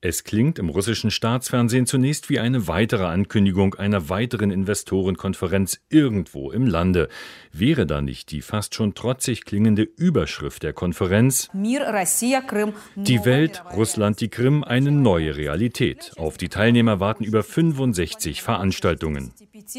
Es klingt im russischen Staatsfernsehen zunächst wie eine weitere Ankündigung einer weiteren Investorenkonferenz irgendwo im Lande. Wäre da nicht die fast schon trotzig klingende Überschrift der Konferenz: Die Welt, Russland, die Krim, eine neue Realität. Auf die Teilnehmer warten über 65 Veranstaltungen.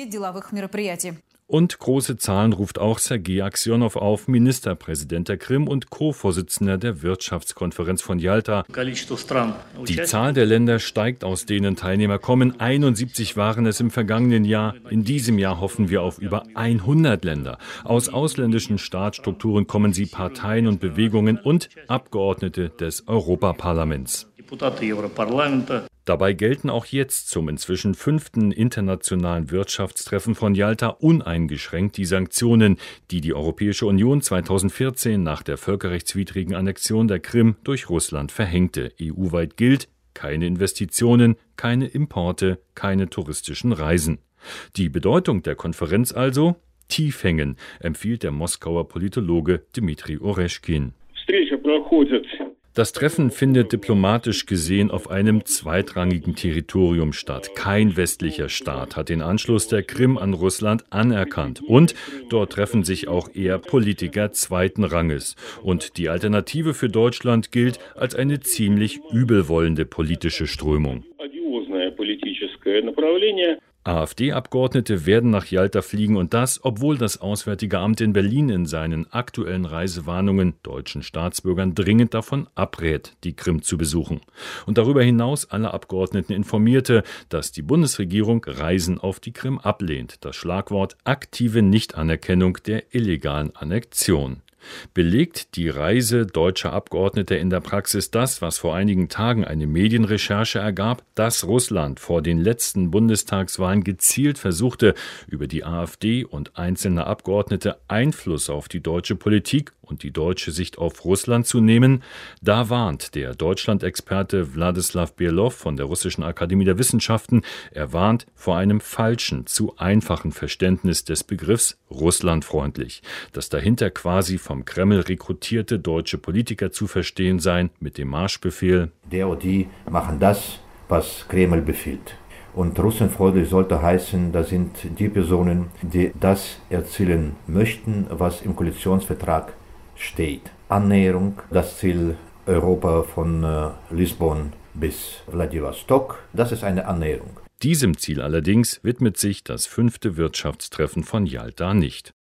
Und große Zahlen ruft auch Sergei Aksionow auf, Ministerpräsident der Krim und Co-Vorsitzender der Wirtschaftskonferenz von Jalta. Die Zahl der Länder steigt, aus denen Teilnehmer kommen. 71 waren es im vergangenen Jahr. In diesem Jahr hoffen wir auf über 100 Länder. Aus ausländischen Staatsstrukturen kommen sie, Parteien und Bewegungen und Abgeordnete des Europaparlaments. Dabei gelten auch jetzt zum inzwischen 5. internationalen Wirtschaftstreffen von Jalta uneingeschränkt die Sanktionen, die die Europäische Union 2014 nach der völkerrechtswidrigen Annexion der Krim durch Russland verhängte. EU-weit gilt: keine Investitionen, keine Importe, keine touristischen Reisen. Die Bedeutung der Konferenz also: tief hängen, empfiehlt der Moskauer Politologe Dmitri Oreschkin. Das Treffen findet diplomatisch gesehen auf einem zweitrangigen Territorium statt. Kein westlicher Staat hat den Anschluss der Krim an Russland anerkannt. Und dort treffen sich auch eher Politiker zweiten Ranges. Und die Alternative für Deutschland gilt als eine ziemlich übelwollende politische Strömung. AfD-Abgeordnete werden nach Jalta fliegen, und das, obwohl das Auswärtige Amt in Berlin in seinen aktuellen Reisewarnungen deutschen Staatsbürgern dringend davon abrät, die Krim zu besuchen. Und darüber hinaus alle Abgeordneten informierte, dass die Bundesregierung Reisen auf die Krim ablehnt. Das Schlagwort: aktive Nichtanerkennung der illegalen Annexion. Belegt die Reise deutscher Abgeordneter in der Praxis das, was vor einigen Tagen eine Medienrecherche ergab, dass Russland vor den letzten Bundestagswahlen gezielt versuchte, über die AfD und einzelne Abgeordnete Einfluss auf die deutsche Politik und die deutsche Sicht auf Russland zu nehmen? Da warnt der Deutschland-Experte Wladislaw Bielow von der Russischen Akademie der Wissenschaften. Er warnt vor einem falschen, zu einfachen Verständnis des Begriffs russlandfreundlich, dass dahinter quasi vom Kreml rekrutierte deutsche Politiker zu verstehen seien mit dem Marschbefehl: Der oder die machen das, was Kreml befiehlt. Und russenfreundlich sollte heißen, das sind die Personen, die das erzielen möchten, was im Koalitionsvertrag steht. Annäherung, das Ziel Europa von Lissabon bis Wladiwostok, das ist eine Annäherung. Diesem Ziel allerdings widmet sich das 5. Wirtschaftstreffen von Jalta nicht.